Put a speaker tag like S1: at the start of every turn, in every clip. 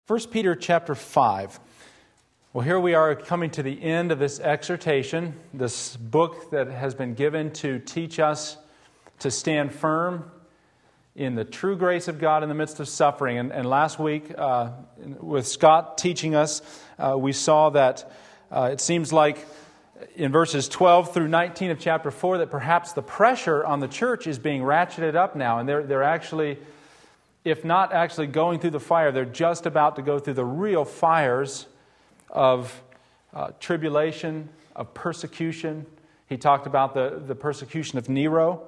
S1: 1 Peter chapter 5. Well, here we are coming to the end of this exhortation, this book that has been given to teach us to stand firm in the true grace of God in the midst of suffering. And last week, with Scott teaching us, we saw that it seems like in verses 12 through 19 of chapter 4 that perhaps the pressure on the church is being ratcheted up now, and they're actually, if not actually going through the fire, they're just about to go through the real fires of tribulation, of persecution. He talked about the persecution of Nero.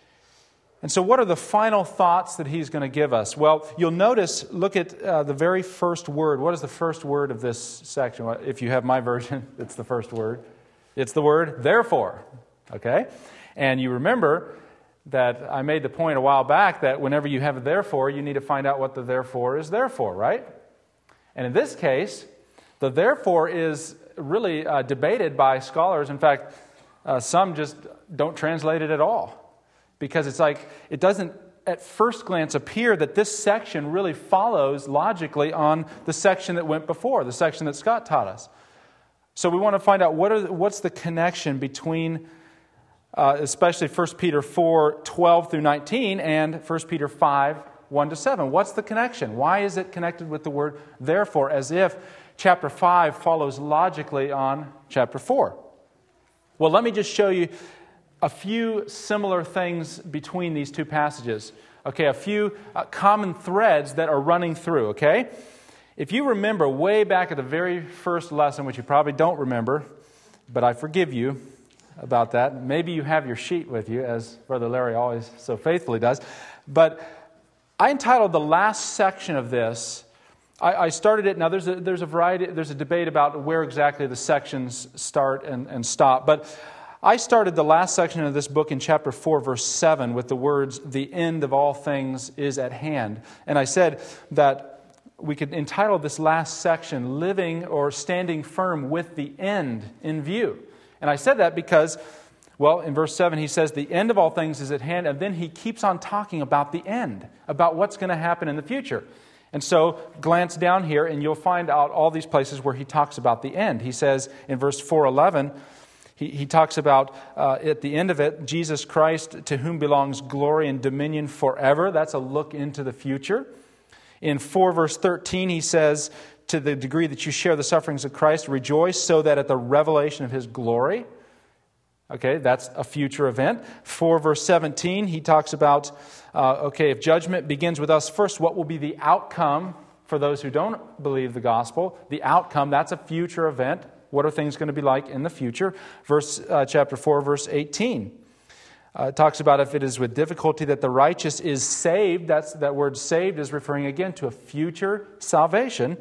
S1: And so what are the final thoughts that he's going to give us? Well, you'll notice, look at the very first word. What is the first word of this section? Well, if you have my version, it's the first word. It's the word, therefore. Okay? And you remember that I made the point a while back that whenever you have a therefore, you need to find out what the therefore is there for, right? And in this case, the therefore is really debated by scholars. In fact, some just don't translate it at all. Because it's like, it doesn't at first glance appear that this section really follows logically on the section that went before, the section that Scott taught us. So we want to find out what's the connection between especially 1 Peter 4, 12 through 19 and 1 Peter 5, 1 to 7. What's the connection? Why is it connected with the word therefore, as if chapter 5 follows logically on chapter 4? Well, let me just show you a few similar things between these two passages. Okay, a few common threads that are running through, okay? If you remember way back at the very first lesson, which you probably don't remember, but I forgive you about that. Maybe you have your sheet with you, as Brother Larry always so faithfully does. But I entitled the last section of this, I started it. Now there's a debate about where exactly the sections start and stop. But I started the last section of this book in chapter 4, verse 7, with the words, "The end of all things is at hand." And I said that we could entitle this last section, "Living or Standing Firm with the End in View." And I said that because, well, in verse 7 he says, "The end of all things is at hand," and then he keeps on talking about the end, about what's going to happen in the future. And so glance down here and you'll find out all these places where he talks about the end. He says in verse 4:11, he talks about, at the end of it, Jesus Christ, to whom belongs glory and dominion forever. That's a look into the future. In 4 verse 13, he says, "To the degree that you share the sufferings of Christ, rejoice so that at the revelation of His glory." Okay, that's a future event. 4 verse 17, he talks about, if judgment begins with us first, what will be the outcome for those who don't believe the gospel? The outcome, that's a future event. What are things going to be like in the future? Chapter 4, verse 18. It talks about if it is with difficulty that the righteous is saved. That word saved is referring again to a future salvation.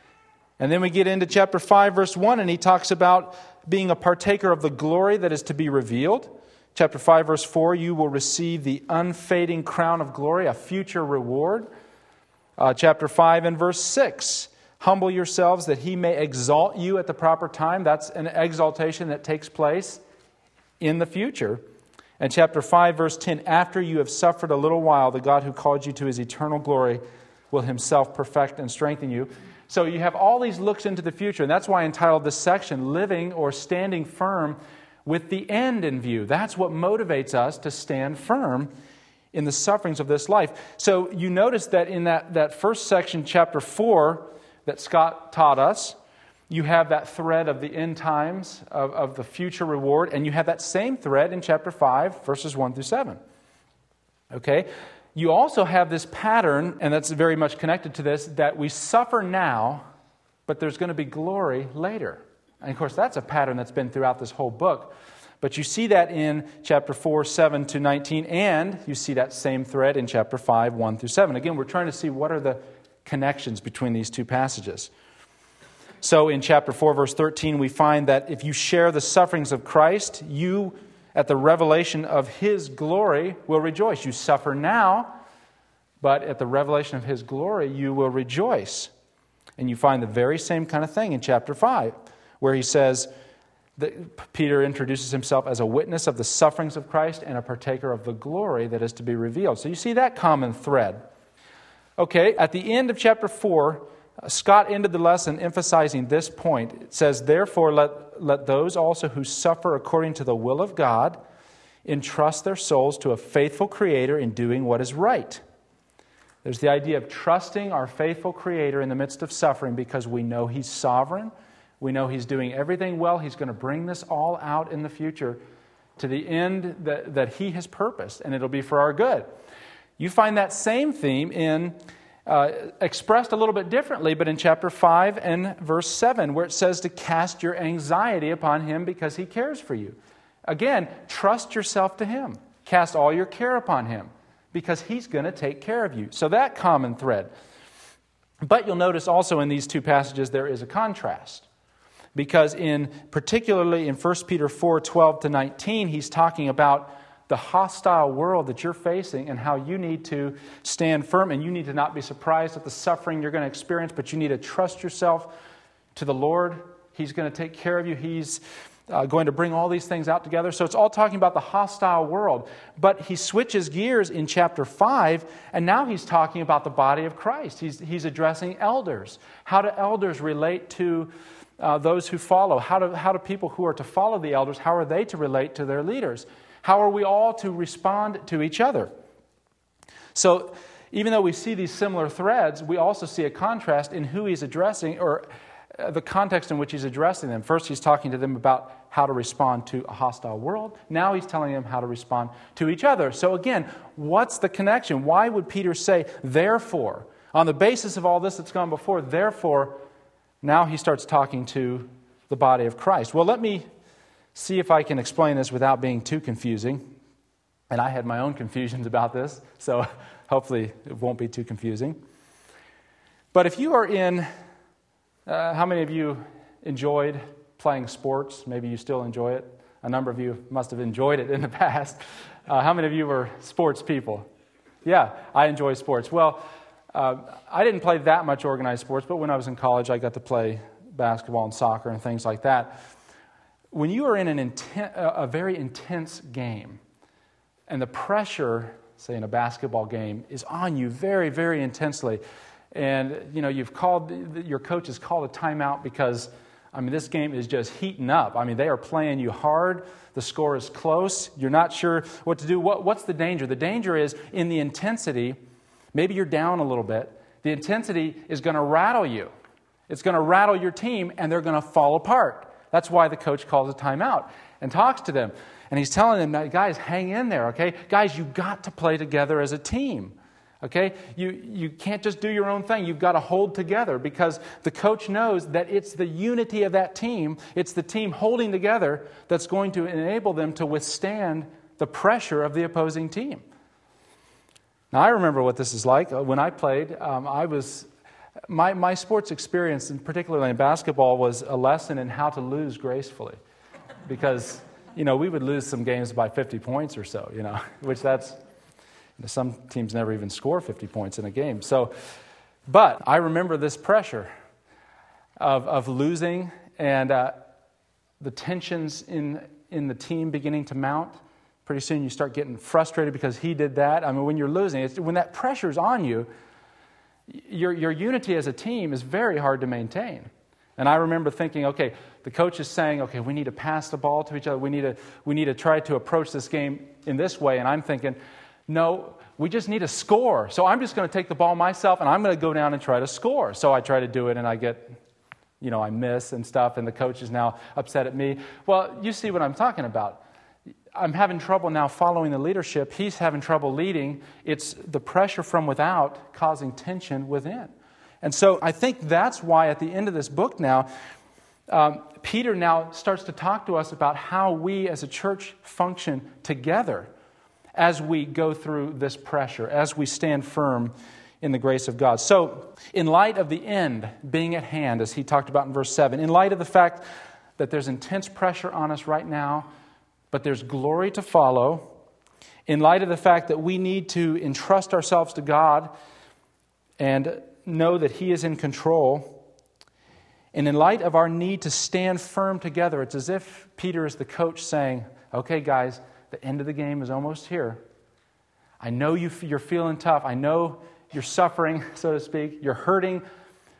S1: And then we get into chapter 5, verse 1, and he talks about being a partaker of the glory that is to be revealed. Chapter 5, verse 4, you will receive the unfading crown of glory, a future reward. Chapter 5 and verse 6, humble yourselves that He may exalt you at the proper time. That's an exaltation that takes place in the future. And chapter 5, verse 10, after you have suffered a little while, the God who called you to His eternal glory will Himself perfect and strengthen you. So you have all these looks into the future, and that's why I entitled this section, Living or Standing Firm with the End in View. That's what motivates us to stand firm in the sufferings of this life. So you notice that in that first section, chapter 4, that Scott taught us, you have that thread of the end times, of the future reward, and you have that same thread in chapter 5, verses 1 through 7. Okay? You also have this pattern, and that's very much connected to this, that we suffer now, but there's going to be glory later. And of course, that's a pattern that's been throughout this whole book. But you see that in chapter 4, 7 to 19, and you see that same thread in chapter 5, 1 through 7. Again, we're trying to see what are the connections between these two passages. So in chapter 4, verse 13, we find that if you share the sufferings of Christ, you, at the revelation of His glory, will rejoice. You suffer now, but at the revelation of His glory, you will rejoice. And you find the very same kind of thing in chapter 5, where he says that Peter introduces himself as a witness of the sufferings of Christ and a partaker of the glory that is to be revealed. So you see that common thread. Okay, at the end of chapter 4, Scott ended the lesson emphasizing this point. It says, therefore, let those also who suffer according to the will of God entrust their souls to a faithful Creator in doing what is right. There's the idea of trusting our faithful Creator in the midst of suffering because we know He's sovereign. We know He's doing everything well. He's going to bring this all out in the future to the end that He has purposed, and it'll be for our good. You find that same theme expressed a little bit differently, but in chapter 5 and verse 7, where it says to cast your anxiety upon Him because He cares for you. Again, trust yourself to Him. Cast all your care upon Him because He's going to take care of you. So that common thread. But you'll notice also in these two passages there is a contrast. Because particularly in 1 Peter 4:12-19, he's talking about the hostile world that you're facing and how you need to stand firm, and you need to not be surprised at the suffering you're going to experience, but you need to trust yourself to the Lord. He's going to take care of you. He's going to bring all these things out together. So it's all talking about the hostile world. But he switches gears in chapter 5, and now he's talking about the body of Christ. He's addressing elders. How do elders relate to those who follow? How do people who are to follow the elders, how are they to relate to their leaders? How are we all to respond to each other? So even though we see these similar threads, we also see a contrast in who he's addressing, or the context in which he's addressing them. First, he's talking to them about how to respond to a hostile world. Now he's telling them how to respond to each other. So again, what's the connection? Why would Peter say, therefore? On the basis of all this that's gone before, therefore, now he starts talking to the body of Christ. Well, let me see if I can explain this without being too confusing. And I had my own confusions about this, so hopefully it won't be too confusing. But if you are in, how many of you enjoyed playing sports? Maybe you still enjoy it. A number of you must have enjoyed it in the past. How many of you were sports people? Yeah, I enjoy sports. Well, I didn't play that much organized sports, but when I was in college, I got to play basketball and soccer and things like that. When you are in a very intense game, and the pressure, say in a basketball game, is on you very, very intensely, and your coach has called a timeout because, this game is just heating up. They are playing you hard. The score is close. You're not sure what to do. What's the danger? The danger is in the intensity. Maybe you're down a little bit. The intensity is going to rattle you. It's going to rattle your team, and they're going to fall apart. That's why the coach calls a timeout and talks to them. And he's telling them, guys, hang in there, okay? Guys, you've got to play together as a team, okay? You can't just do your own thing. You've got to hold together because the coach knows that it's the unity of that team, it's the team holding together that's going to enable them to withstand the pressure of the opposing team. Now, I remember what this is like. When I played, my sports experience, and particularly in basketball, was a lesson in how to lose gracefully. Because, we would lose some games by 50 points or so, which some teams never even score 50 points in a game. But I remember this pressure of losing and the tensions in the team beginning to mount. Pretty soon you start getting frustrated because he did that. When you're losing, when that pressure's on you, your unity as a team is very hard to maintain. And I remember thinking, okay, the coach is saying, okay, we need to pass the ball to each other. We need to try to approach this game in this way. And I'm thinking, no, we just need to score. So I'm just going to take the ball myself, and I'm going to go down and try to score. So I try to do it, and I get, I miss and stuff, and the coach is now upset at me. Well, you see what I'm talking about. I'm having trouble now following the leadership. He's having trouble leading. It's the pressure from without causing tension within. And so I think that's why at the end of this book now, Peter now starts to talk to us about how we as a church function together as we go through this pressure, as we stand firm in the grace of God. So in light of the end being at hand, as he talked about in verse 7, in light of the fact that there's intense pressure on us right now, but there's glory to follow, in light of the fact that we need to entrust ourselves to God and know that He is in control, and in light of our need to stand firm together, it's as if Peter is the coach saying, okay, guys, the end of the game is almost here. I know you're feeling tough. I know you're suffering, so to speak. You're hurting.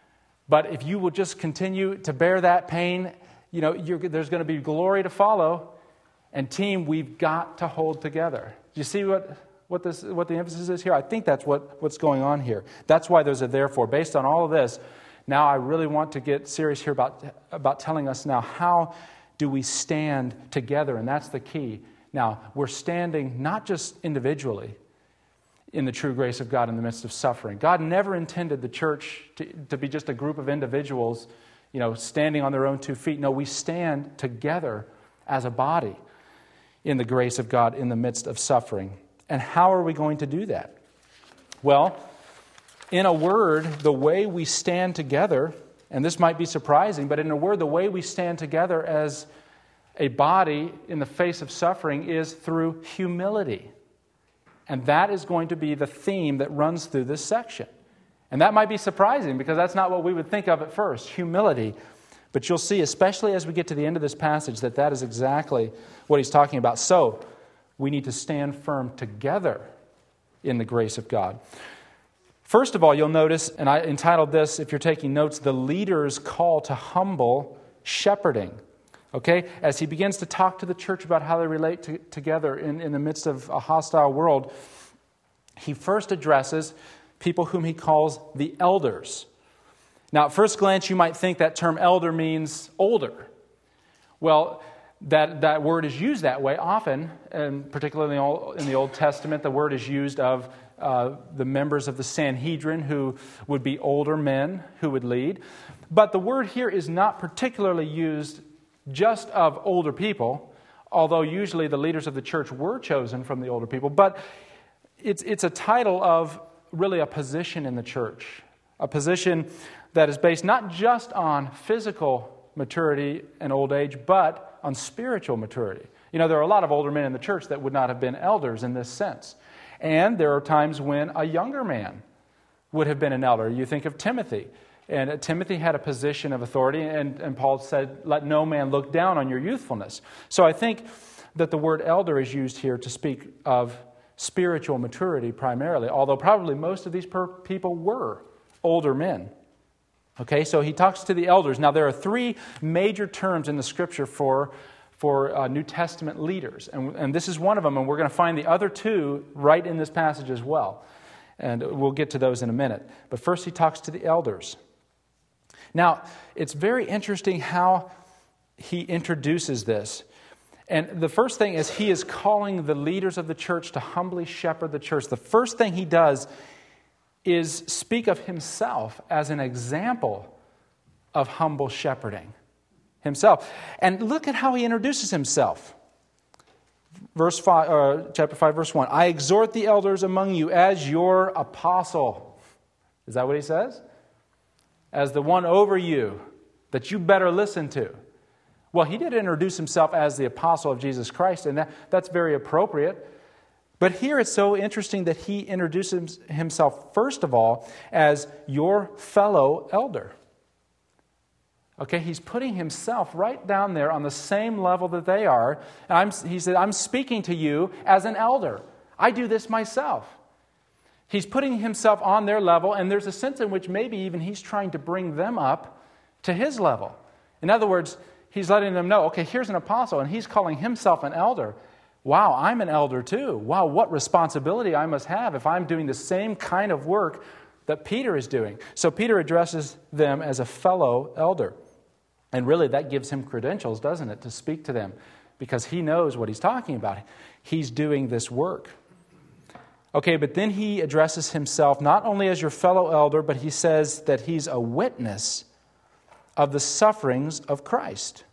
S1: But if you will just continue to bear that pain, there's going to be glory to follow. And team, we've got to hold together. Do you see what the emphasis is here? I think that's what's going on here. That's why there's a therefore. Based on all of this, now I really want to get serious here about telling us now, how do we stand together? And that's the key. Now, we're standing not just individually in the true grace of God in the midst of suffering. God never intended the church to be just a group of individuals, standing on their own 2 feet. No, we stand together as a body in the grace of God in the midst of suffering. And how are we going to do that? Well, in a word, the way we stand together, and this might be surprising, but in a word, the way we stand together as a body in the face of suffering is through humility. And that is going to be the theme that runs through this section. And that might be surprising because that's not what we would think of at first, humility. But you'll see, especially as we get to the end of this passage, that is exactly what he's talking about. So, we need to stand firm together in the grace of God. First of all, you'll notice, and I entitled this, if you're taking notes, The Leader's Call to Humble Shepherding. Okay? As he begins to talk to the church about how they relate together in the midst of a hostile world, he first addresses people whom he calls the elders. Now, at first glance, you might think that term elder means older. Well, that word is used that way often, and particularly in the Old Testament, the word is used of the members of the Sanhedrin who would be older men who would lead. But the word here is not particularly used just of older people, although usually the leaders of the church were chosen from the older people. But it's a title of really a position in the church, a position that is based not just on physical maturity and old age, but on spiritual maturity. There are a lot of older men in the church that would not have been elders in this sense. And there are times when a younger man would have been an elder. You think of Timothy. And Timothy had a position of authority, and Paul said, let no man look down on your youthfulness. So I think that the word elder is used here to speak of spiritual maturity primarily, although probably most of these people were older men. Okay, so he talks to the elders. Now, there are 3 major terms in the Scripture for New Testament leaders, and this is one of them, and we're going to find the other 2 right in this passage as well. And we'll get to those in a minute. But first, he talks to the elders. Now, it's very interesting how he introduces this. And the first thing is he is calling the leaders of the church to humbly shepherd the church. The first thing he does is speak of himself as an example of humble shepherding himself. And look at how he introduces himself. Chapter 5, verse 1. I exhort the elders among you as your apostle. Is that what he says? As the one over you that you better listen to. Well, he did introduce himself as the apostle of Jesus Christ, and that's very appropriate. But here it's so interesting that he introduces himself, first of all, as your fellow elder. Okay, he's putting himself right down there on the same level that they are. And he said, I'm speaking to you as an elder. I do this myself. He's putting himself on their level, and there's a sense in which maybe even he's trying to bring them up to his level. In other words, he's letting them know, okay, here's an apostle, and he's calling himself an elder. Wow, I'm an elder too. Wow, what responsibility I must have if I'm doing the same kind of work that Peter is doing. So Peter addresses them as a fellow elder. And really that gives him credentials, doesn't it, to speak to them, because he knows what he's talking about. He's doing this work. Okay, but then he addresses himself not only as your fellow elder, but he says that he's a witness of the sufferings of Christ.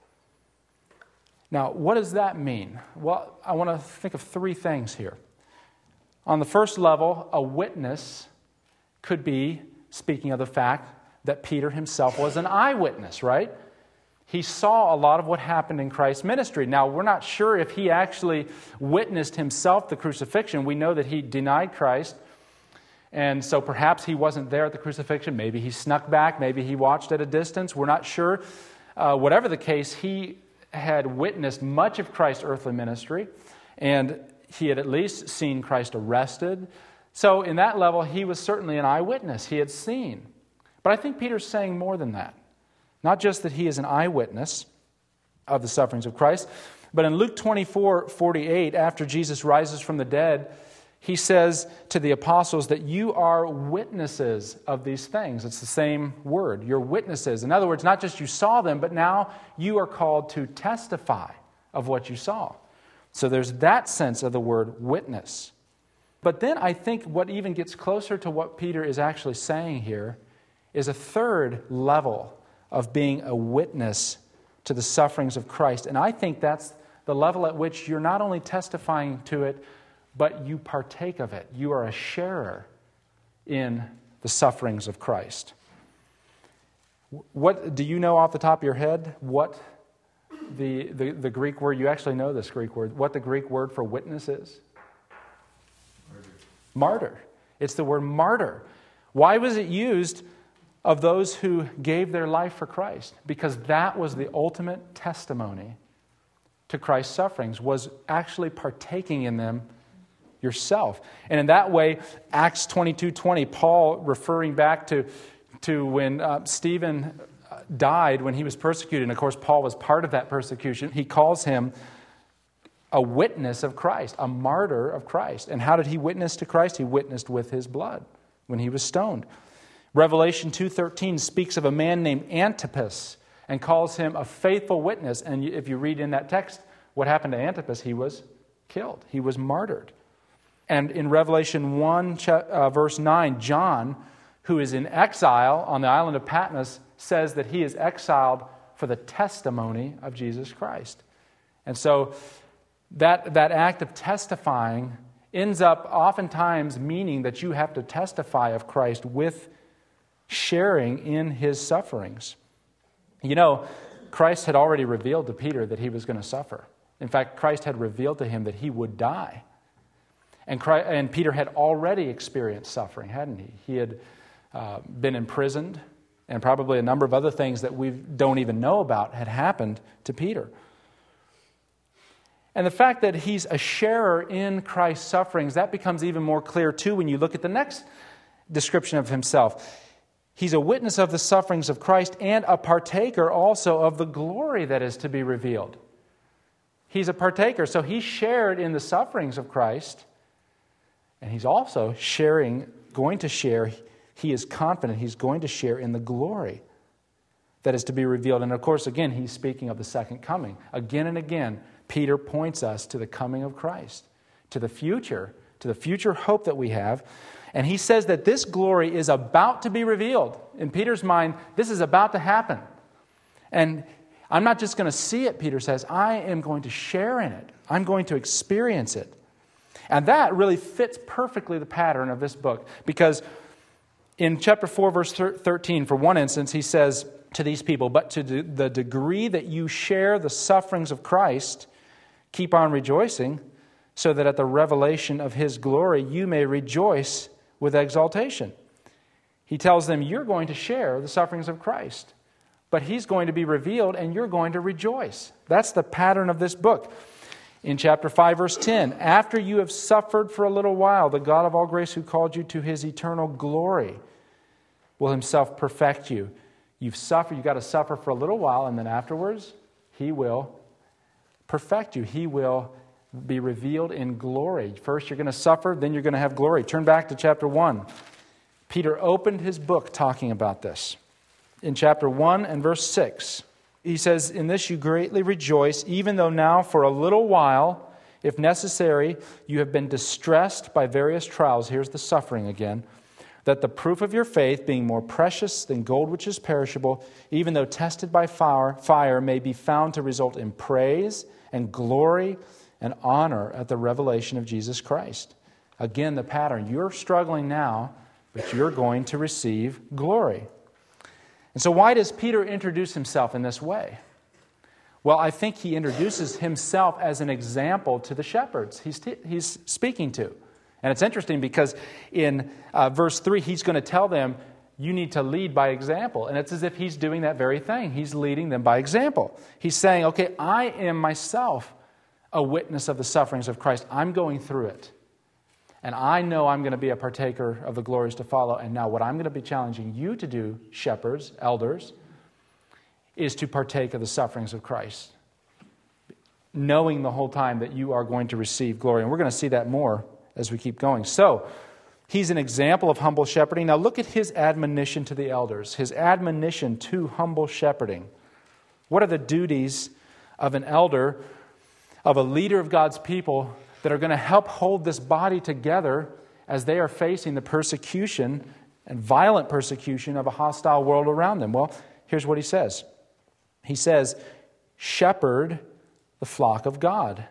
S1: Now, what does that mean? Well, I want to think of 3 things here. On the first level, a witness could be speaking of the fact that Peter himself was an eyewitness, right? He saw a lot of what happened in Christ's ministry. Now, we're not sure if he actually witnessed himself the crucifixion. We know that he denied Christ, and so perhaps he wasn't there at the crucifixion. Maybe he snuck back. Maybe he watched at a distance. We're not sure. Whatever the case, he had witnessed much of Christ's earthly ministry, and he had at least seen Christ arrested. So in that level, he was certainly an eyewitness. He had seen. But I think Peter's saying more than that. Not just that he is an eyewitness of the sufferings of Christ, but in Luke 24:48, after Jesus rises from the dead, he says to the apostles that you are witnesses of these things. It's the same word. You're witnesses. In other words, not just you saw them, but now you are called to testify of what you saw. So there's that sense of the word witness. But then I think what even gets closer to what Peter is actually saying here is a third level of being a witness to the sufferings of Christ. And I think that's the level at which you're not only testifying to it, but you partake of it. You are a sharer in the sufferings of Christ. What do you know off the top of your head what the Greek word, you actually know this Greek word, what the Greek word for witness is? Martyr. It's the word martyr. Why was it used of those who gave their life for Christ? Because that was the ultimate testimony to Christ's sufferings, was actually partaking in them yourself. And in that way, Acts 22:20, Paul, referring back to when Stephen died, when he was persecuted, and of course Paul was part of that persecution, he calls him a witness of Christ, a martyr of Christ. And how did he witness to Christ? He witnessed with his blood when he was stoned. Revelation 2:13 speaks of a man named Antipas and calls him a faithful witness. And if you read in that text, what happened to Antipas? He was killed. He was martyred. And in Revelation 1, verse 9, John, who is in exile on the island of Patmos, says that he is exiled for the testimony of Jesus Christ. And so that act of testifying ends up oftentimes meaning that you have to testify of Christ with sharing in his sufferings. You know, Christ had already revealed to Peter that he was going to suffer. In fact, Christ had revealed to him that he would die. And Peter had already experienced suffering, hadn't he? He had been imprisoned, and probably a number of other things that we don't even know about had happened to Peter. And the fact that he's a sharer in Christ's sufferings, that becomes even more clear too when you look at the next description of himself. He's a witness of the sufferings of Christ and a partaker also of the glory that is to be revealed. He's a partaker, so he shared in the sufferings of Christ, and he's also going to share, he is confident he's going to share in the glory that is to be revealed. And of course, again, he's speaking of the second coming. Again and again, Peter points us to the coming of Christ, to the future hope that we have. And he says that this glory is about to be revealed. In Peter's mind, this is about to happen. And I'm not just going to see it, Peter says, I am going to share in it. I'm going to experience it. And that really fits perfectly the pattern of this book. Because in chapter 4, verse 13, for one instance, he says to these people, but to the degree that you share the sufferings of Christ, keep on rejoicing, so that at the revelation of his glory you may rejoice with exaltation. He tells them, you're going to share the sufferings of Christ, but he's going to be revealed and you're going to rejoice. That's the pattern of this book. In chapter 5, verse 10, after you have suffered for a little while, the God of all grace who called you to his eternal glory will himself perfect you. You've got to suffer for a little while, and then afterwards, he will perfect you. He will be revealed in glory. First, you're going to suffer, then you're going to have glory. Turn back to chapter 1. Peter opened his book talking about this. In chapter 1 and verse 6, he says, in this you greatly rejoice, even though now for a little while, if necessary, you have been distressed by various trials. Here's the suffering again. That the proof of your faith, being more precious than gold which is perishable, even though tested by fire, may be found to result in praise and glory and honor at the revelation of Jesus Christ. Again, the pattern. You're struggling now, but you're going to receive glory. And so why does Peter introduce himself in this way? Well, I think he introduces himself as an example to the shepherds he's speaking to. And it's interesting because in verse 3, he's going to tell them, you need to lead by example. And it's as if he's doing that very thing. He's leading them by example. He's saying, okay, I am myself a witness of the sufferings of Christ. I'm going through it. And I know I'm going to be a partaker of the glories to follow. And now what I'm going to be challenging you to do, shepherds, elders, is to partake of the sufferings of Christ, knowing the whole time that you are going to receive glory. And we're going to see that more as we keep going. So, he's an example of humble shepherding. Now look at his admonition to the elders, his admonition to humble shepherding. What are the duties of an elder, of a leader of God's people, that are going to help hold this body together as they are facing the persecution and violent persecution of a hostile world around them? Well, here's what he says. He says, shepherd the flock of God.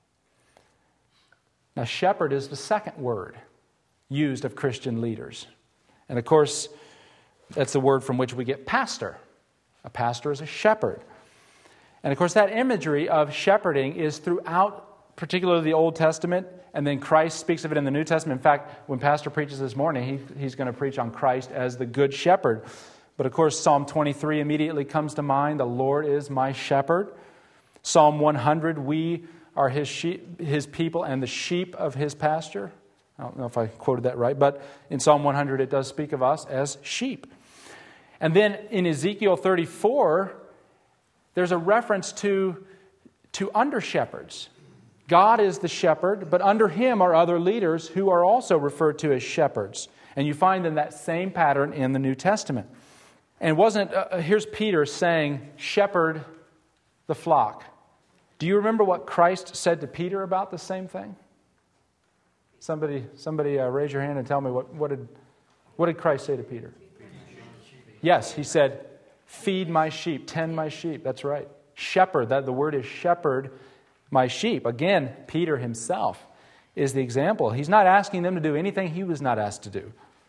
S1: Now, shepherd is the second word used of Christian leaders. And of course, that's the word from which we get pastor. A pastor is a shepherd. And of course, that imagery of shepherding is throughout, particularly the Old Testament, and then Christ speaks of it in the New Testament. In fact, when Pastor preaches this morning, he's going to preach on Christ as the good shepherd. But of course, Psalm 23 immediately comes to mind. The Lord is my shepherd. Psalm 100, we are his sheep, his people, and the sheep of his pasture. I don't know if I quoted that right, but in Psalm 100 it does speak of us as sheep. And then in Ezekiel 34, there's a reference to under-shepherds. God is the shepherd, but under him are other leaders who are also referred to as shepherds. And you find in that same pattern in the New Testament. And here's Peter saying, shepherd the flock. Do you remember what Christ said to Peter about the same thing? Somebody raise your hand and tell me what did Christ say to Peter? Yes, he said, feed my sheep, tend my sheep. That's right. Shepherd, the word is shepherd my sheep. Again, Peter himself is the example. He's not asking them to do anything he was not asked to do.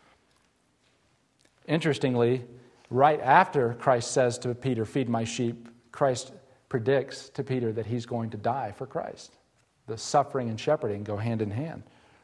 S1: Interestingly, right after Christ says to Peter, feed my sheep, Christ predicts to Peter that he's going to die for Christ. The suffering and shepherding go hand in hand.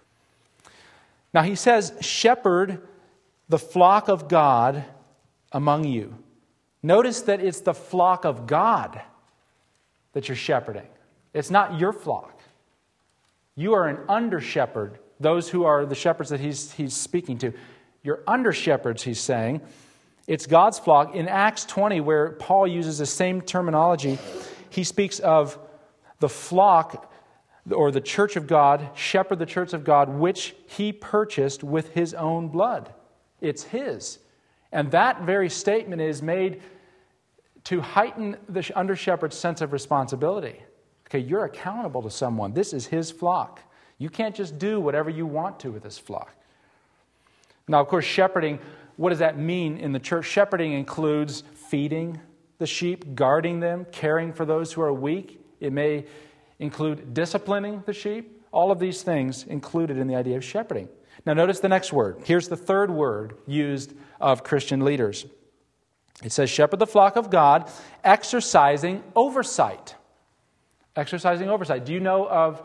S1: Now he says, shepherd the flock of God among you. Notice that it's the flock of God that you're shepherding. It's not your flock. You are an under-shepherd, those who are the shepherds that he's speaking to. You're under-shepherds, he's saying. It's God's flock. In Acts 20, where Paul uses the same terminology, he speaks of the flock, or the church of God, shepherd the church of God, which he purchased with his own blood. It's his. And that very statement is made to heighten the under-shepherd's sense of responsibility. Okay, you're accountable to someone. This is his flock. You can't just do whatever you want to with this flock. Now, of course, shepherding, what does that mean in the church? Shepherding includes feeding the sheep, guarding them, caring for those who are weak. It may include disciplining the sheep. All of these things included in the idea of shepherding. Now, notice the next word. Here's the third word used of Christian leaders. It says, shepherd the flock of God, exercising oversight. Exercising oversight. Do you know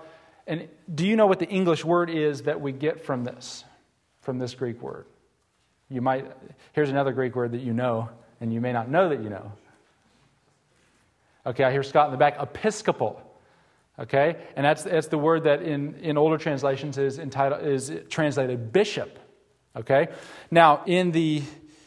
S1: what the English word is that we get from this Greek word? Here's another Greek word that you know, and you may not know that you know. Okay, I hear Scott in the back, episcopal. Okay, and that's the word that in older translations is translated bishop. Okay, now in the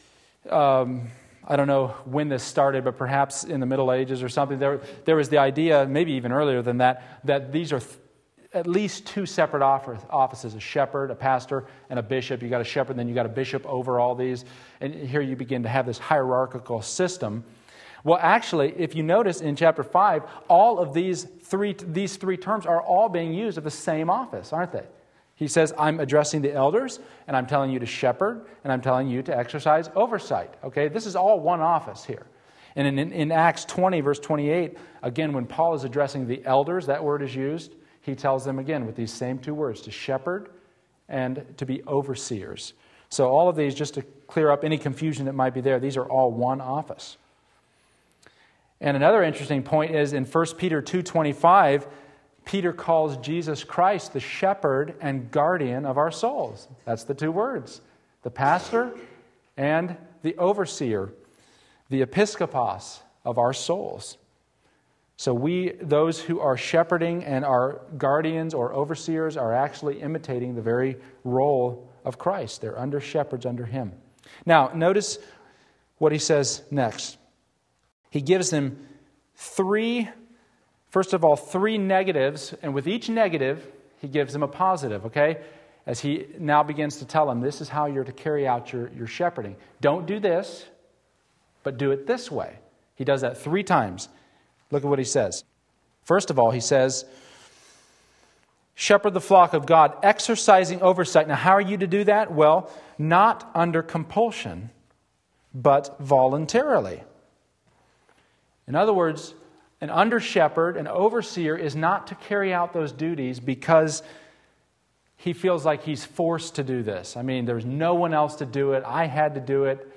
S1: I don't know when this started, but perhaps in the Middle Ages or something, there was the idea, maybe even earlier than that these are at least two separate offices, a shepherd, a pastor, and a bishop. You got a shepherd, then you got a bishop over all these, and here you begin to have this hierarchical system. Well, actually, if you notice in chapter 5, all of these three terms are all being used of the same office, aren't they? He says, I'm addressing the elders, and I'm telling you to shepherd, and I'm telling you to exercise oversight. Okay, this is all one office here. And in Acts 20, verse 28, again, when Paul is addressing the elders, that word is used. He tells them again with these same two words, to shepherd and to be overseers. So all of these, just to clear up any confusion that might be there, these are all one office. And another interesting point is in 1 Peter 2:25, Peter calls Jesus Christ the shepherd and guardian of our souls. That's the two words. The pastor and the overseer, the episkopos of our souls. So those who are shepherding and are guardians or overseers, are actually imitating the very role of Christ. They're under shepherds under Him. Now, notice what he says next. He gives them three negatives, and with each negative, he gives them a positive, okay? As he now begins to tell them, this is how you're to carry out your shepherding. Don't do this, but do it this way. He does that 3 times. Look at what he says. First of all, he says, shepherd the flock of God, exercising oversight. Now, how are you to do that? Well, not under compulsion, but voluntarily. In other words, an under-shepherd, an overseer, is not to carry out those duties because he feels like he's forced to do this. I mean, there's no one else to do it. I had to do it.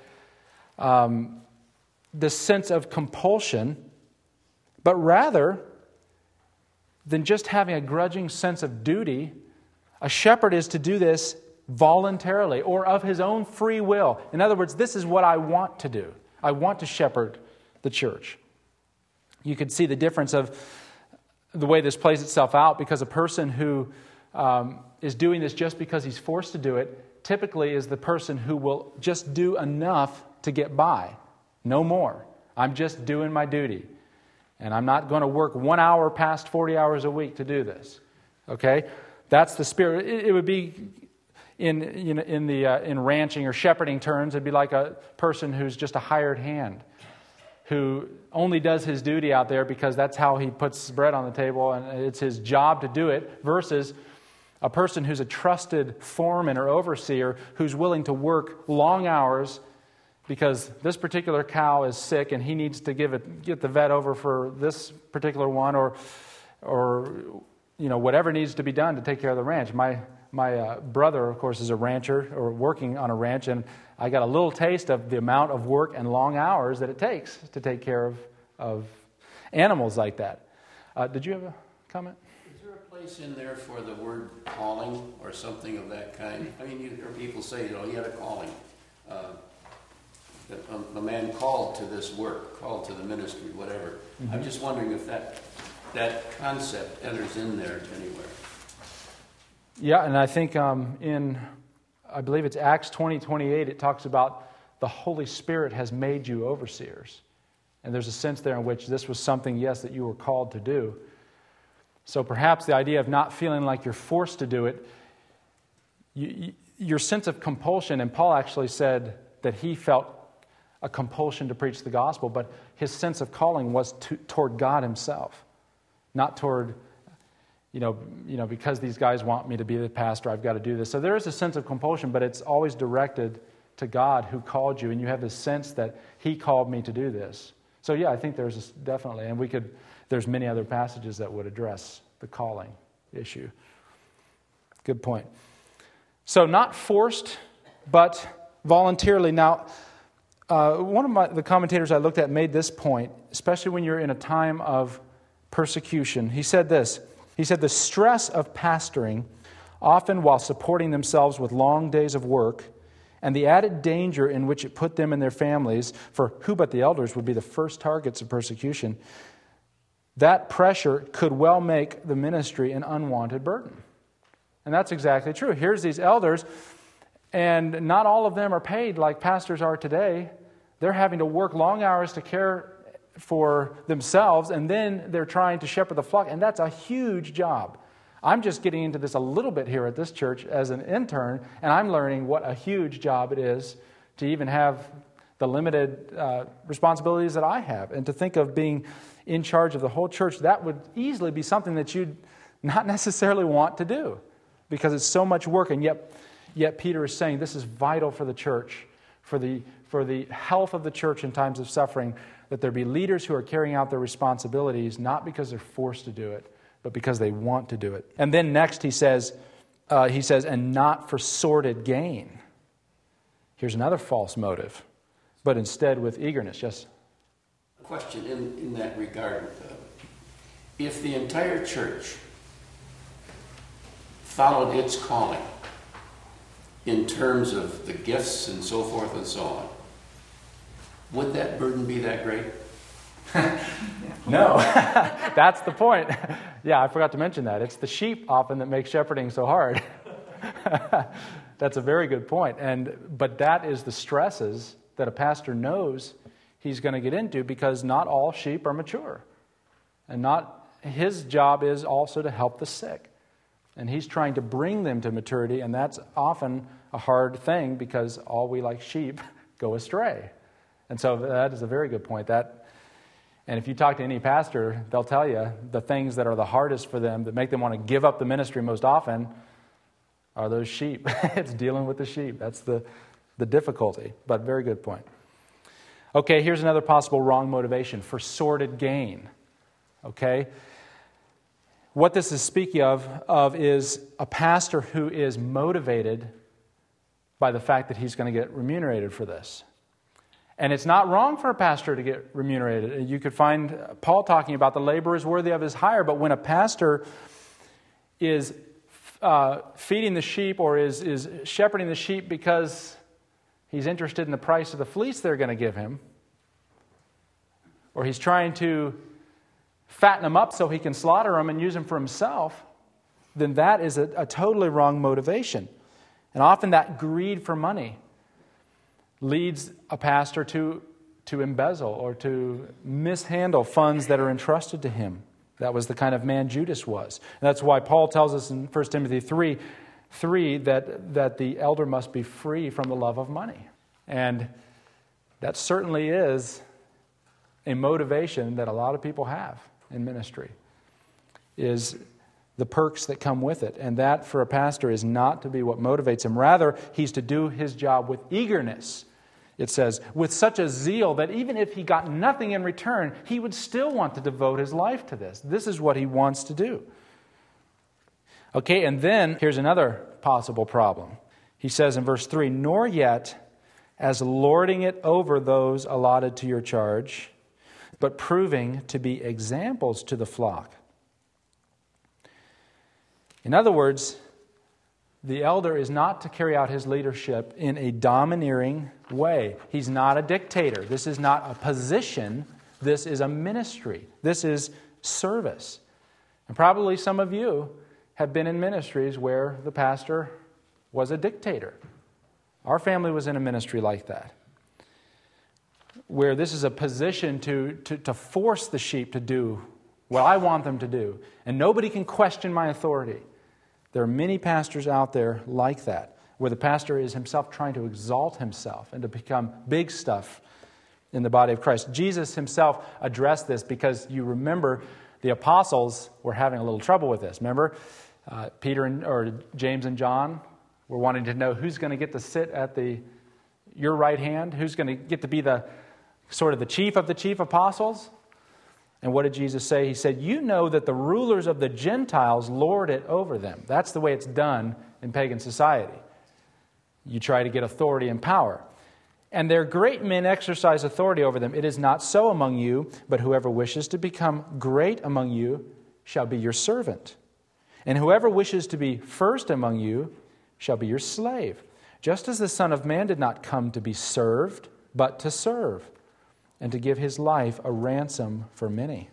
S1: The sense of compulsion, but rather than just having a grudging sense of duty, a shepherd is to do this voluntarily or of his own free will. In other words, this is what I want to do. I want to shepherd the church. You could see the difference of the way this plays itself out, because a person who is doing this just because he's forced to do it typically is the person who will just do enough to get by. No more. I'm just doing my duty. And I'm not going to work 1 hour past 40 hours a week to do this. Okay? That's the spirit. It would be in ranching or shepherding terms, it'd be like a person who's just a hired hand, who only does his duty out there because that's how he puts bread on the table and it's his job to do it, versus a person who's a trusted foreman or overseer who's willing to work long hours because this particular cow is sick and he needs to get the vet over for this particular one, or whatever needs to be done to take care of the ranch. My brother, of course, is a rancher or working on a ranch, and I got a little taste of the amount of work and long hours that it takes to take care of animals like that. Did you have a comment?
S2: Is there a place in there for the word calling or something of that kind? I mean, you hear people say, he had a calling. A man called to this work, called to the ministry, whatever. Mm-hmm. I'm just wondering if that concept enters in there anywhere.
S1: Yeah, and I think I believe it's Acts 20:28, it talks about the Holy Spirit has made you overseers. And there's a sense there in which this was something, yes, that you were called to do. So perhaps the idea of not feeling like you're forced to do it, your sense of compulsion, and Paul actually said that he felt a compulsion to preach the gospel, but his sense of calling was toward God himself, not toward, because these guys want me to be the pastor, I've got to do this. So there is a sense of compulsion, but it's always directed to God who called you, and you have this sense that he called me to do this. So yeah, I think there's definitely, and there's many other passages that would address the calling issue. Good point. So not forced, but voluntarily. Now, one of the commentators I looked at made this point, especially when you're in a time of persecution. He said this. He said, the stress of pastoring, often while supporting themselves with long days of work, and the added danger in which it put them and their families, for who but the elders would be the first targets of persecution, that pressure could well make the ministry an unwanted burden. And that's exactly true. Here's these elders, and not all of them are paid like pastors are today. They're having to work long hours to care for themselves, and then they're trying to shepherd the flock, and that's a huge job. I'm just getting into this a little bit here at this church as an intern, and I'm learning what a huge job it is to even have the limited responsibilities that I have. And to think of being in charge of the whole church, that would easily be something that you'd not necessarily want to do, because it's so much work. And yet Peter is saying this is vital for the church, for the health of the church in times of suffering, that there be leaders who are carrying out their responsibilities not because they're forced to do it, but because they want to do it. And then next he says, and not for sordid gain. Here's another false motive, but instead with eagerness. Yes?
S2: A question in that regard. If the entire church followed its calling in terms of the gifts and so forth and so on, would that burden be that great?
S1: No, that's the point. Yeah, I forgot to mention that. It's the sheep often that make shepherding so hard. That's a very good point. But that is the stresses that a pastor knows he's going to get into, because not all sheep are mature. And his job is also to help the sick. And he's trying to bring them to maturity, and that's often a hard thing because all we like sheep go astray. And so that is a very good point. And if you talk to any pastor, they'll tell you the things that are the hardest for them, that make them want to give up the ministry most often, are those sheep. It's dealing with the sheep. That's the difficulty, but very good point. Okay, here's another possible wrong motivation: for sordid gain. Okay? What this is speaking of is a pastor who is motivated by the fact that he's going to get remunerated for this. And it's not wrong for a pastor to get remunerated. You could find Paul talking about the laborer is worthy of his hire, but when a pastor is feeding the sheep or is shepherding the sheep because he's interested in the price of the fleece they're going to give him, or he's trying to fatten them up so he can slaughter them and use them for himself, then that is a totally wrong motivation. And often that greed for money leads a pastor to embezzle or to mishandle funds that are entrusted to him. That was the kind of man Judas was. And that's why Paul tells us in 1 Timothy 3 that the elder must be free from the love of money. And that certainly is a motivation that a lot of people have in ministry, is the perks that come with it. And that, for a pastor, is not to be what motivates him. Rather, he's to do his job with eagerness. It says, with such a zeal that even if he got nothing in return, he would still want to devote his life to this. This is what he wants to do. Okay, and then here's another possible problem. He says in verse 3, nor yet as lording it over those allotted to your charge, but proving to be examples to the flock. In other words, the elder is not to carry out his leadership in a domineering way. He's not a dictator. This is not a position. This is a ministry. This is service. And probably some of you have been in ministries where the pastor was a dictator. Our family was in a ministry like that, where this is a position to force the sheep to do what I want them to do. And nobody can question my authority. There are many pastors out there like that, where the pastor is himself trying to exalt himself and to become big stuff in the body of Christ. Jesus himself addressed this because you remember the apostles were having a little trouble with this. Remember, James and John were wanting to know who's going to get to sit at your right hand, who's going to get to be the chief of the chief apostles. And what did Jesus say? He said, you know that the rulers of the Gentiles lord it over them. That's the way it's done in pagan society. You try to get authority and power. And their great men exercise authority over them. It is not so among you, but whoever wishes to become great among you shall be your servant. And whoever wishes to be first among you shall be your slave. Just as the Son of Man did not come to be served, but to serve, and to give his life a ransom for many.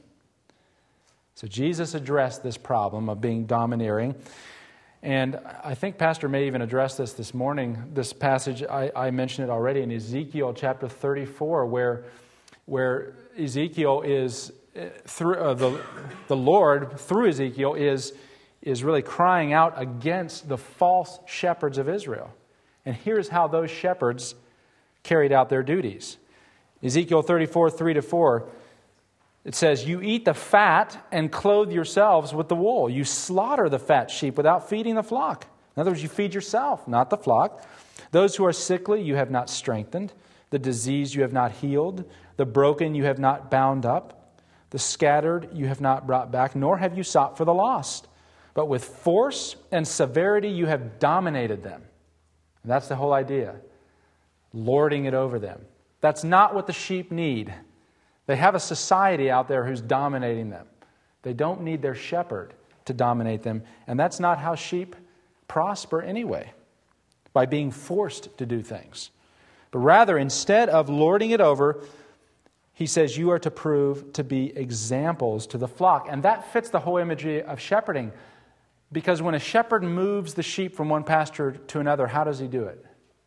S1: So Jesus addressed this problem of being domineering. And I think Pastor may even address this morning. This passage, I mentioned it already in Ezekiel chapter 34, where Ezekiel is, through the Lord, through Ezekiel, is really crying out against the false shepherds of Israel. And here's how those shepherds carried out their duties. Ezekiel 34, 3-4, it says, you eat the fat and clothe yourselves with the wool. You slaughter the fat sheep without feeding the flock. In other words, you feed yourself, not the flock. Those who are sickly you have not strengthened. The diseased you have not healed. The broken you have not bound up. The scattered you have not brought back, nor have you sought for the lost. But with force and severity you have dominated them. And that's the whole idea. Lording it over them. That's not what the sheep need. They have a society out there who's dominating them. They don't need their shepherd to dominate them. And that's not how sheep prosper anyway, by being forced to do things. But rather, instead of lording it over, he says you are to prove to be examples to the flock. And that fits the whole imagery of shepherding. Because when a shepherd moves the sheep from one pasture to another, how does he do it?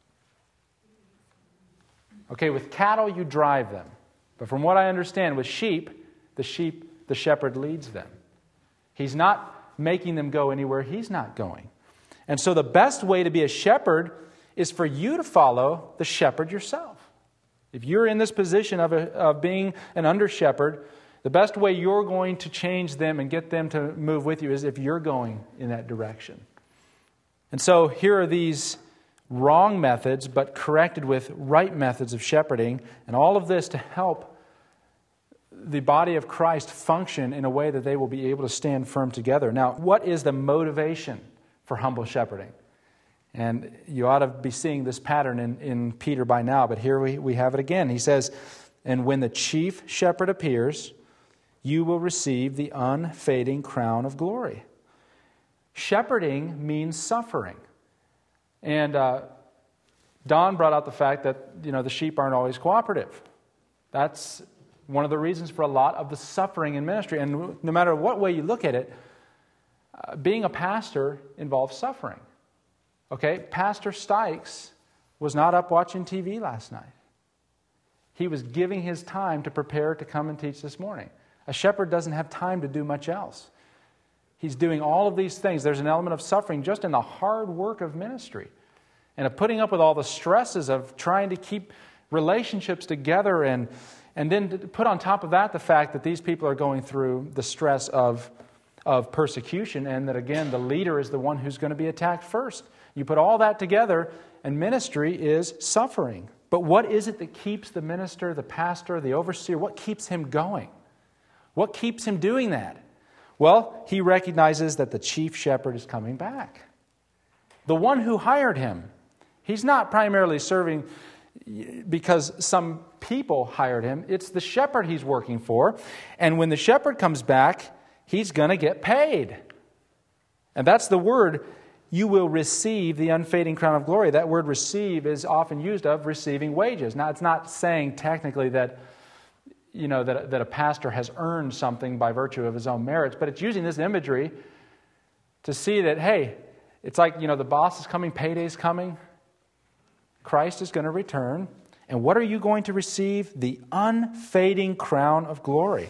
S1: Okay, with cattle you drive them. But from what I understand, with sheep, the shepherd leads them. He's not making them go anywhere he's not going. And so the best way to be a shepherd is for you to follow the shepherd yourself. If you're in this position of being an under-shepherd, the best way you're going to change them and get them to move with you is if you're going in that direction. And so here are these wrong methods, but corrected with right methods of shepherding, and all of this to help the body of Christ function in a way that they will be able to stand firm together. Now, what is the motivation for humble shepherding? And you ought to be seeing this pattern in Peter by now, but here we have it again. He says, "And when the chief shepherd appears, you will receive the unfading crown of glory." Shepherding means suffering. And Don brought out the fact that, the sheep aren't always cooperative. That's one of the reasons for a lot of the suffering in ministry. And no matter what way you look at it, being a pastor involves suffering. Okay, Pastor Stykes was not up watching TV last night. He was giving his time to prepare to come and teach this morning. A shepherd doesn't have time to do much else. He's doing all of these things. There's an element of suffering just in the hard work of ministry and of putting up with all the stresses of trying to keep relationships together, and then to put on top of that the fact that these people are going through the stress of persecution, and that, again, the leader is the one who's going to be attacked first. You put all that together, and ministry is suffering. But what is it that keeps the minister, the pastor, the overseer, what keeps him going? What keeps him doing that? Well, he recognizes that the chief shepherd is coming back. The one who hired him. He's not primarily serving because some people hired him. It's the shepherd he's working for. And when the shepherd comes back, he's going to get paid. And that's the word, you will receive the unfading crown of glory. That word receive is often used of receiving wages. Now, it's not saying technically that that a pastor has earned something by virtue of his own merits, but it's using this imagery to see that, hey, it's like, the boss is coming, payday's coming, Christ is going to return, and what are you going to receive? The unfading crown of glory.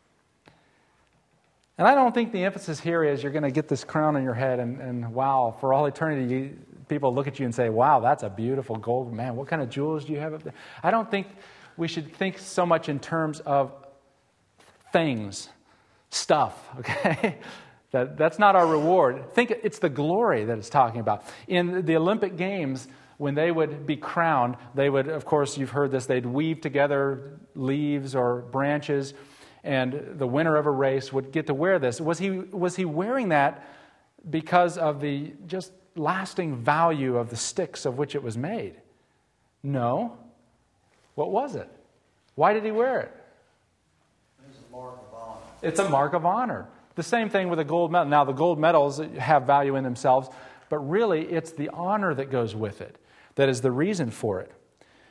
S1: And I don't think the emphasis here is you're going to get this crown on your head and wow, for all eternity, people look at you and say, wow, that's a beautiful gold, man, what kind of jewels do you have up there? I don't think we should think so much in terms of things, stuff, okay? That's not our reward. Think it's the glory that it's talking about. In the Olympic Games, when they would be crowned, they would, of course, you've heard this, they'd weave together leaves or branches, and the winner of a race would get to wear this. Was he wearing that because of the just lasting value of the sticks of which it was made? No. What was it? Why did he wear it?
S3: It's a mark of honor.
S1: It's a mark of honor. The same thing with a gold medal. Now, the gold medals have value in themselves, but really it's the honor that goes with it that is the reason for it.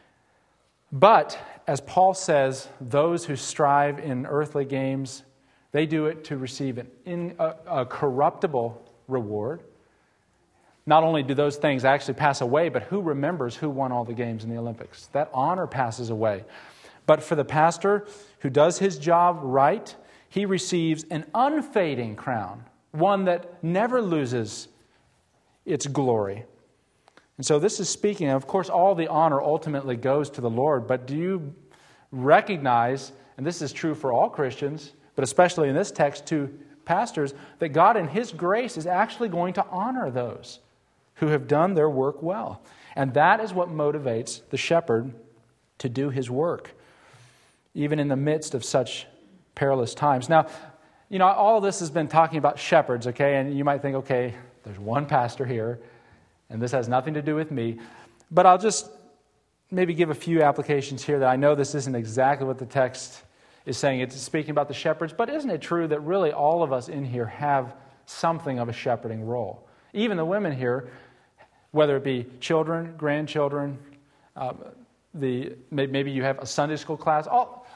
S1: But, as Paul says, those who strive in earthly games, they do it to receive a corruptible reward. Not only do those things actually pass away, but who remembers who won all the games in the Olympics? That honor passes away. But for the pastor who does his job right, he receives an unfading crown, one that never loses its glory. And so this is speaking, of course, all the honor ultimately goes to the Lord, but do you recognize, and this is true for all Christians, but especially in this text to pastors, that God in His grace is actually going to honor those who have done their work well. And that is what motivates the shepherd to do his work, even in the midst of such perilous times. Now, all this has been talking about shepherds, okay? And you might think, okay, there's one pastor here, and this has nothing to do with me. But I'll just maybe give a few applications here that I know this isn't exactly what the text is saying. It's speaking about the shepherds, but isn't it true that really all of us in here have something of a shepherding role? Even the women here, whether it be children, grandchildren, maybe you have a Sunday school class,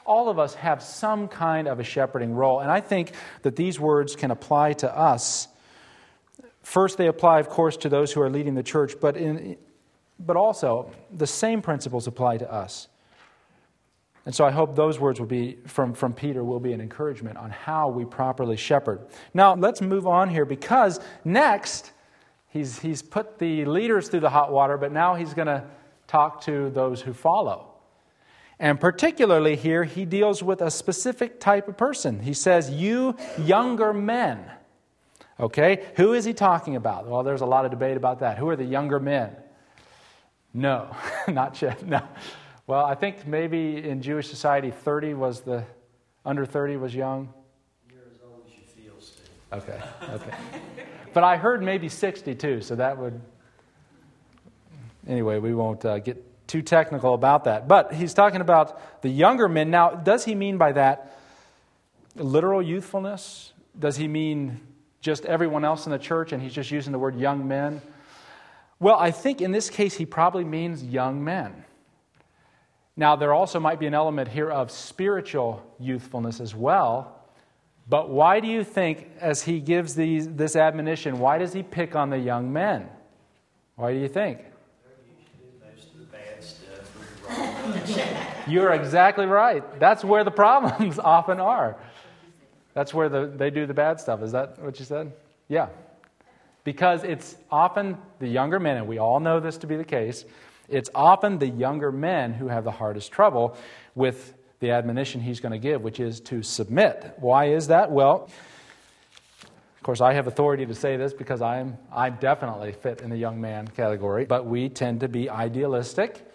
S1: all of us have some kind of a shepherding role. And I think that these words can apply to us. First, they apply, of course, to those who are leading the church, but also the same principles apply to us. And so I hope those words will be from Peter will be an encouragement on how we properly shepherd. Now, let's move on here, because next, he's put the leaders through the hot water, but now he's going to talk to those who follow. And particularly here, he deals with a specific type of person. He says, you younger men. Okay, who is he talking about? Well, there's a lot of debate about that. Who are the younger men? No, not yet, no. Well, I think maybe in Jewish society, under 30 was young.
S3: You're as old as you feel, Steve.
S1: Okay. But I heard maybe 60 too, so that would... Anyway, we won't get too technical about that. But he's talking about the younger men. Now, does he mean by that literal youthfulness? Does he mean just everyone else in the church and he's just using the word young men? Well, I think in this case he probably means young men. Now, there also might be an element here of spiritual youthfulness as well. But why do you think, as he gives this admonition, why does he pick on the young men? Why do you think?
S3: Most of the bad stuff.
S1: You're exactly right. That's where the problems often are. That's where they do the bad stuff. Is that what you said? Yeah. Because it's often the younger men, and we all know this to be the case, it's often the younger men who have the hardest trouble with the admonition he's going to give, which is to submit. Why is that? Well, of course, I have authority to say this because I'm definitely fit in the young man category, but we tend to be idealistic,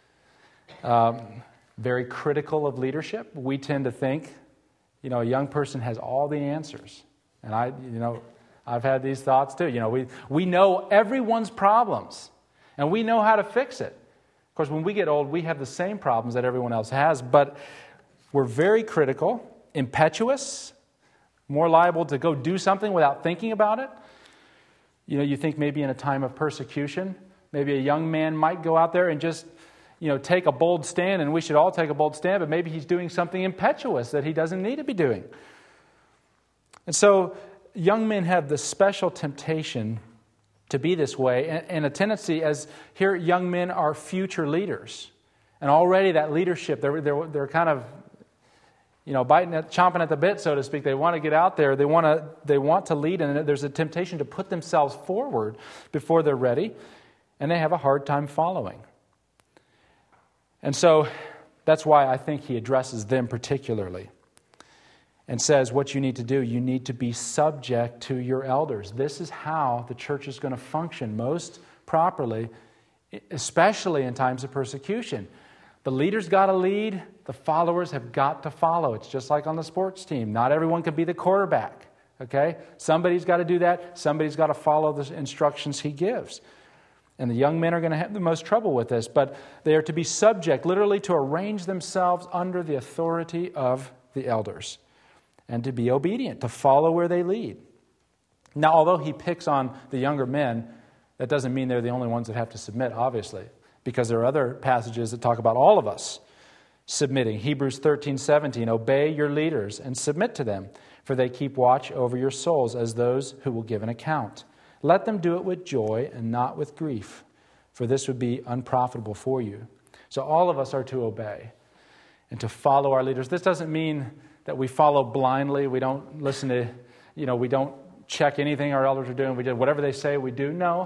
S1: very critical of leadership. We tend to think, a young person has all the answers. And I've had these thoughts too. We know everyone's problems, and we know how to fix it. Of course, when we get old, we have the same problems that everyone else has, but we're very critical, impetuous, more liable to go do something without thinking about it. You think maybe in a time of persecution, maybe a young man might go out there and just, take a bold stand, and we should all take a bold stand, but maybe he's doing something impetuous that he doesn't need to be doing. And so young men have the special temptation to be this way, and a tendency, as here young men are future leaders. And already that leadership, they're kind of, chomping at the bit, so to speak. They want to get out there. They want to lead, and there's a temptation to put themselves forward before they're ready, and they have a hard time following. And so that's why I think he addresses them particularly and says what you need to do, you need to be subject to your elders. This is how the church is going to function most properly, especially in times of persecution. The leader's got to lead, the followers have got to follow. It's just like on the sports team. Not everyone can be the quarterback, okay? Somebody's got to do that. Somebody's got to follow the instructions he gives. And the young men are going to have the most trouble with this, but they are to be subject, literally to arrange themselves under the authority of the elders and to be obedient, to follow where they lead. Now, although he picks on the younger men, that doesn't mean they're the only ones that have to submit, obviously, because there are other passages that talk about all of us submitting. Hebrews 13:17, obey your leaders and submit to them, for they keep watch over your souls as those who will give an account. Let them do it with joy and not with grief, for this would be unprofitable for you. So all of us are to obey and to follow our leaders. This doesn't mean that we follow blindly. We don't listen to, we don't check anything our elders are doing. We do whatever they say, we do. No.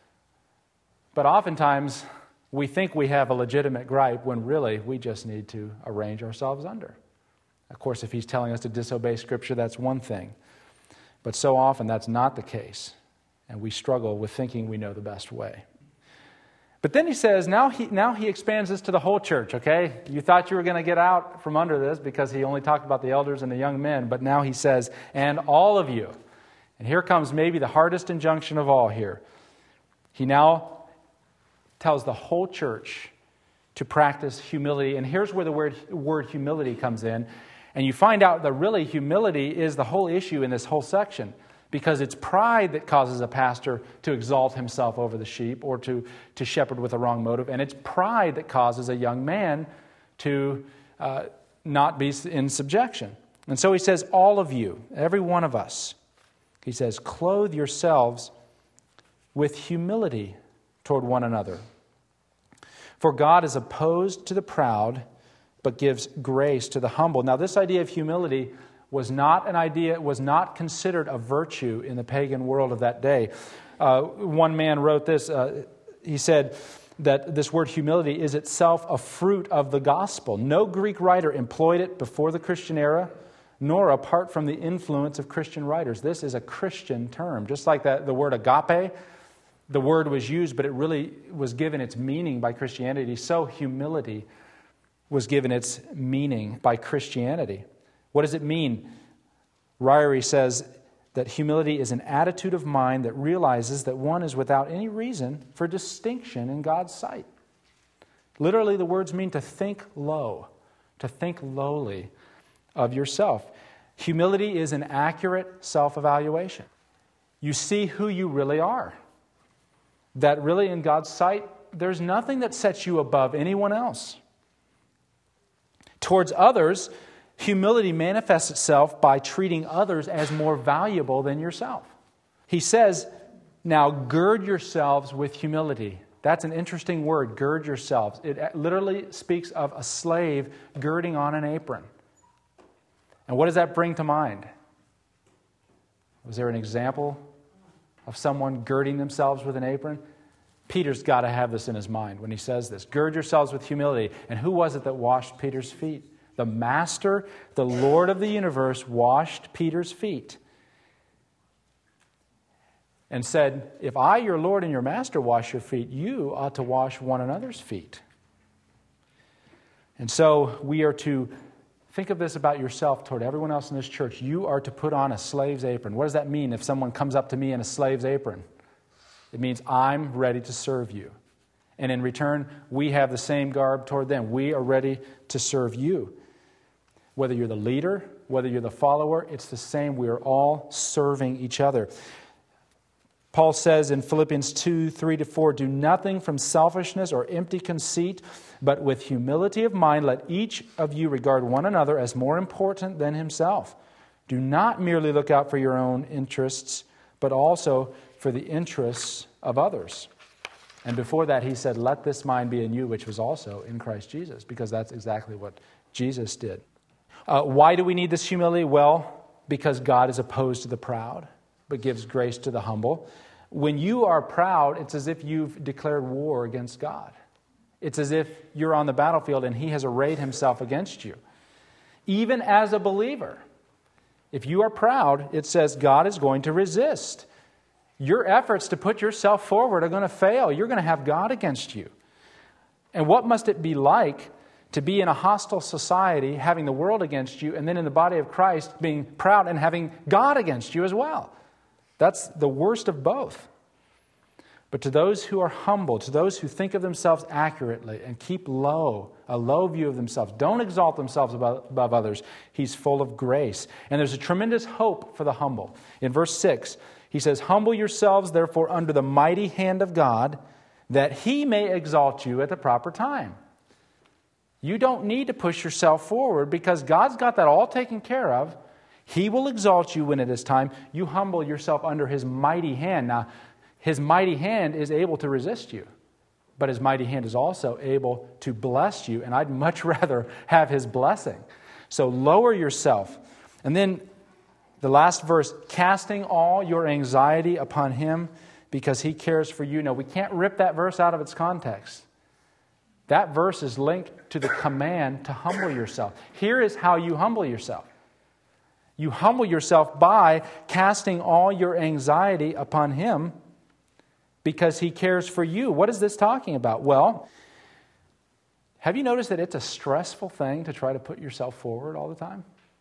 S1: But oftentimes, we think we have a legitimate gripe when really we just need to arrange ourselves under. Of course, if he's telling us to disobey Scripture, that's one thing. But so often that's not the case. And we struggle with thinking we know the best way. But then he says, now he expands this to the whole church, okay? You thought you were going to get out from under this because he only talked about the elders and the young men. But now he says, and all of you. And here comes maybe the hardest injunction of all here. He now tells the whole church to practice humility. And here's where the word humility comes in. And you find out that really humility is the whole issue in this whole section. Because it's pride that causes a pastor to exalt himself over the sheep or to shepherd with a wrong motive. And it's pride that causes a young man to not be in subjection. And so he says, all of you, every one of us, he says, clothe yourselves with humility toward one another. For God is opposed to the proud, but gives grace to the humble. Now, this idea of humility was not an idea, was not considered a virtue in the pagan world of that day. One man wrote this, he said that this word humility is itself a fruit of the gospel. No Greek writer employed it before the Christian era, nor apart from the influence of Christian writers. This is a Christian term. Just like the word agape, the word was used, but it really was given its meaning by Christianity. So humility was given its meaning by Christianity. What does it mean? Ryrie says that humility is an attitude of mind that realizes that one is without any reason for distinction in God's sight. Literally, the words mean to think low, to think lowly of yourself. Humility is an accurate self-evaluation. You see who you really are. That really in God's sight, there's nothing that sets you above anyone else. Towards others, humility manifests itself by treating others as more valuable than yourself. He says, now gird yourselves with humility. That's an interesting word, gird yourselves. It literally speaks of a slave girding on an apron. And what does that bring to mind? Was there an example of someone girding themselves with an apron? Peter's got to have this in his mind when he says this. Gird yourselves with humility. And who was it that washed Peter's feet? The Master, the Lord of the universe, washed Peter's feet and said, if I, your Lord and your Master, wash your feet, you ought to wash one another's feet. And so we are to think of this about yourself toward everyone else in this church. You are to put on a slave's apron. What does that mean if someone comes up to me in a slave's apron? It means I'm ready to serve you. And in return, we have the same garb toward them. We are ready to serve you. Whether you're the leader, whether you're the follower, it's the same. We are all serving each other. Paul says in Philippians 2:3-4, do nothing from selfishness or empty conceit, but with humility of mind, let each of you regard one another as more important than himself. Do not merely look out for your own interests, but also for the interests of others. And before that, he said, let this mind be in you, which was also in Christ Jesus, because that's exactly what Jesus did. Why do we need this humility? Well, because God is opposed to the proud, but gives grace to the humble. When you are proud, it's as if you've declared war against God. It's as if you're on the battlefield and He has arrayed Himself against you. Even as a believer, if you are proud, it says God is going to resist. Your efforts to put yourself forward are going to fail. You're going to have God against you. And what must it be like to be in a hostile society, having the world against you, and then in the body of Christ being proud and having God against you as well? That's the worst of both. But to those who are humble, to those who think of themselves accurately and keep a low view of themselves, don't exalt themselves above others, He's full of grace. And there's a tremendous hope for the humble. In verse 6, he says, humble yourselves, therefore, under the mighty hand of God, that He may exalt you at the proper time. You don't need to push yourself forward because God's got that all taken care of. He will exalt you when it is time. You humble yourself under His mighty hand. Now, His mighty hand is able to resist you, but His mighty hand is also able to bless you, and I'd much rather have His blessing. So lower yourself. And then the last verse, casting all your anxiety upon Him because He cares for you. No, we can't rip that verse out of its context. That verse is linked to the command to humble yourself. Here is how you humble yourself. You humble yourself by casting all your anxiety upon Him because He cares for you. What is this talking about? Well, have you noticed that it's a stressful thing to try to put yourself forward all the time?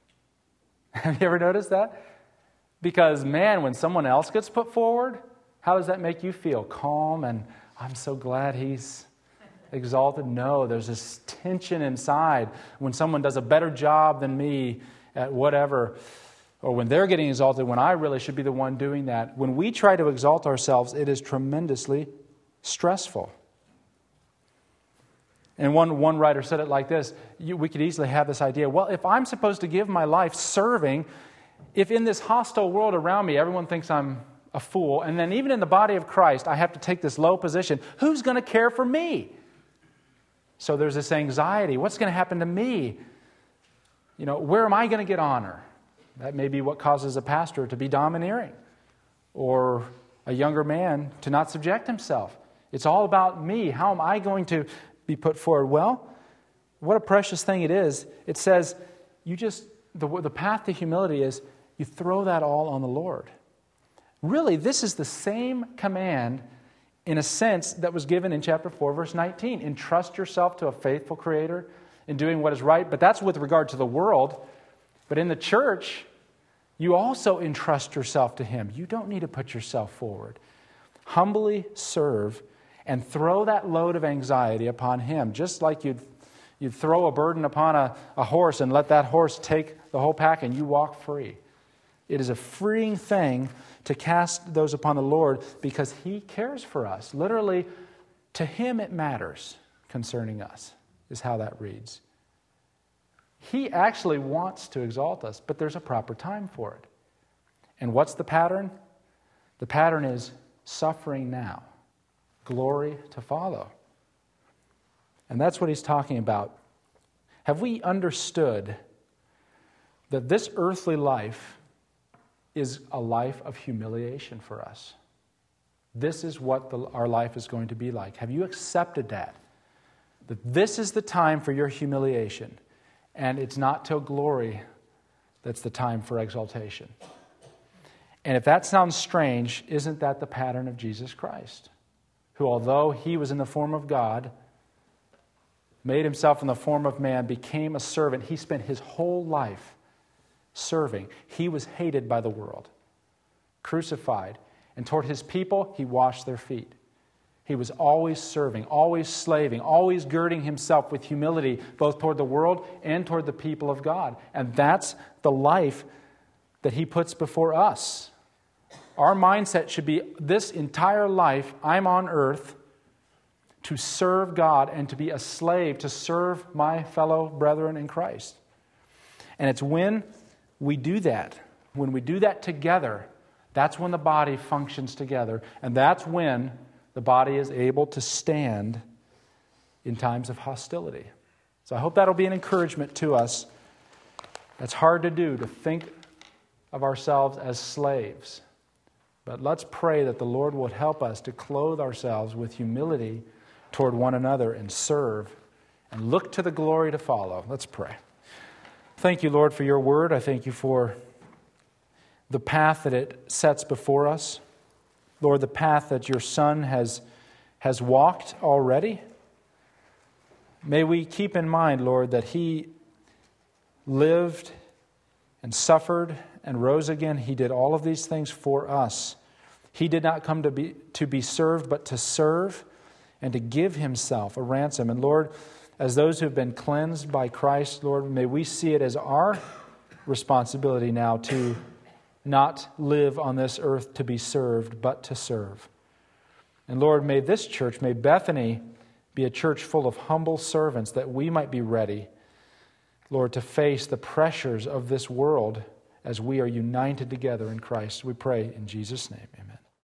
S1: Have you ever noticed that? Because, man, when someone else gets put forward, how does that make you feel? Calm and I'm so glad he's exalted? No, there's this tension inside when someone does a better job than me at whatever, or when they're getting exalted when I really should be the one doing that. When we try to exalt ourselves, it is tremendously stressful. And one writer said it like this, we could easily have this idea, well, if I'm supposed to give my life serving, if in this hostile world around me everyone thinks I'm a fool, and then even in the body of Christ I have to take this low position, who's going to care for me? So there's this anxiety, what's going to happen to me? Where am I going to get honor? That may be what causes a pastor to be domineering, or a younger man to not subject himself. It's all about me. How am I going to be put forward? Well, what a precious thing it is. It says, the path to humility is you throw that all on the Lord. Really, this is the same command in a sense that was given in chapter 4, verse 19. Entrust yourself to a faithful Creator in doing what is right. But that's with regard to the world. But in the church, you also entrust yourself to Him. You don't need to put yourself forward. Humbly serve and throw that load of anxiety upon Him, just like you'd throw a burden upon a horse and let that horse take the whole pack and you walk free. It is a freeing thing to cast those upon the Lord because He cares for us. Literally, to Him it matters concerning us, is how that reads. He actually wants to exalt us, but there's a proper time for it. And what's the pattern? The pattern is suffering now, glory to follow. And that's what he's talking about. Have we understood that this earthly life is a life of humiliation for us? This is what our life is going to be like. Have you accepted that? That this is the time for your humiliation, and it's not till glory that's the time for exaltation. And if that sounds strange, isn't that the pattern of Jesus Christ, who, although He was in the form of God, made Himself in the form of man, became a servant. He spent His whole life serving. He was hated by the world, crucified, and toward His people, He washed their feet. He was always serving, always slaving, always girding Himself with humility, both toward the world and toward the people of God. And that's the life that He puts before us. Our mindset should be, this entire life, I'm on earth to serve God and to be a slave, to serve my fellow brethren in Christ. And it's when we do that, when we do that together, that's when the body functions together. And that's when the body is able to stand in times of hostility. So I hope that'll be an encouragement to us. That's hard to do, to think of ourselves as slaves. But let's pray that the Lord would help us to clothe ourselves with humility toward one another and serve and look to the glory to follow. Let's pray. Thank you, Lord, for your word. I thank you for the path that it sets before us. Lord, the path that your Son has walked already. May we keep in mind, Lord, that He lived and suffered and rose again. He did all of these things for us. He did not come to be served, but to serve and to give Himself a ransom. And Lord, as those who have been cleansed by Christ, Lord, may we see it as our responsibility now to not live on this earth to be served, but to serve. And Lord, may this church, may Bethany be a church full of humble servants, that we might be ready, Lord, to face the pressures of this world as we are united together in Christ. We pray in Jesus' name, amen.